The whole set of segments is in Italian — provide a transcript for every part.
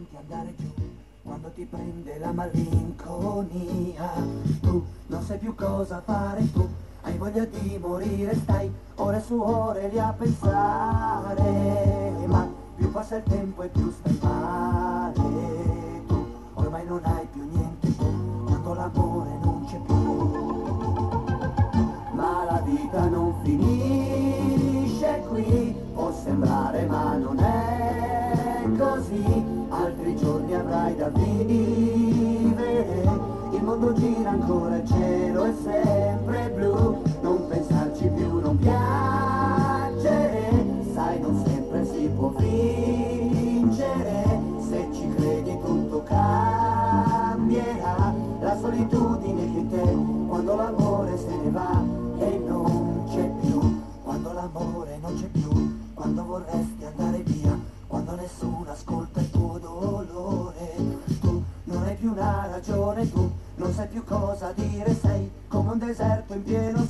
senti andare giù, quando ti prende la malinconia, tu non sai più cosa fare, tu hai voglia di morire, stai ore su ore lì a pensare, ma più passa il tempo e più stai male, tu ormai non hai più niente, tu quando l'amore non c'è più, ma la vita non finisce qui, può sembrare ma non è così, altri giorni avrai da vivere, il mondo gira ancora, il cielo è sempre blu, non pensarci più, non piangere, sai non sempre si può vincere, se ci credi tutto cambierà, la solitudine che te, quando l'amore se ne va e non c'è più, quando l'amore non c'è più, quando vorresti andare via, quando nessuno ascolta il tuo dolore, tu non hai più una ragione, tu non sai più cosa dire, sei come un deserto in pieno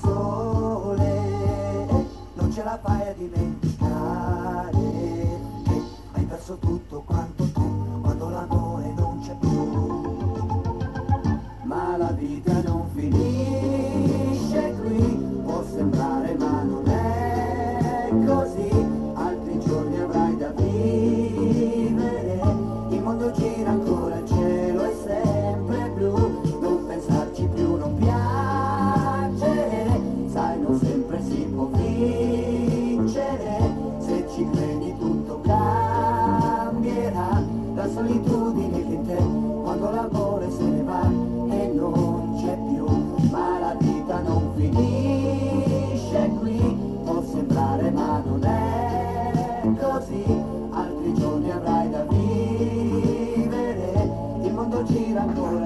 sole, non ce la fai a dimenticare che hai perso tutto quanto tu, quando l'amore non c'è più, ma la vita non finisce qui, può sembrare ma non è così, altri giorni avrai da vivere, il mondo gira ancora, il cielo è sempre blu, non pensarci più, non piangere, sai non sempre si può vincere, se ci credi tutto cambierà, la solitudine che in te, quando l'amore se ne va e non c'è più, ma la vita non finisce qui, può sembrare ma non è così, altri giorni avrai da vivere, il mondo gira ancora.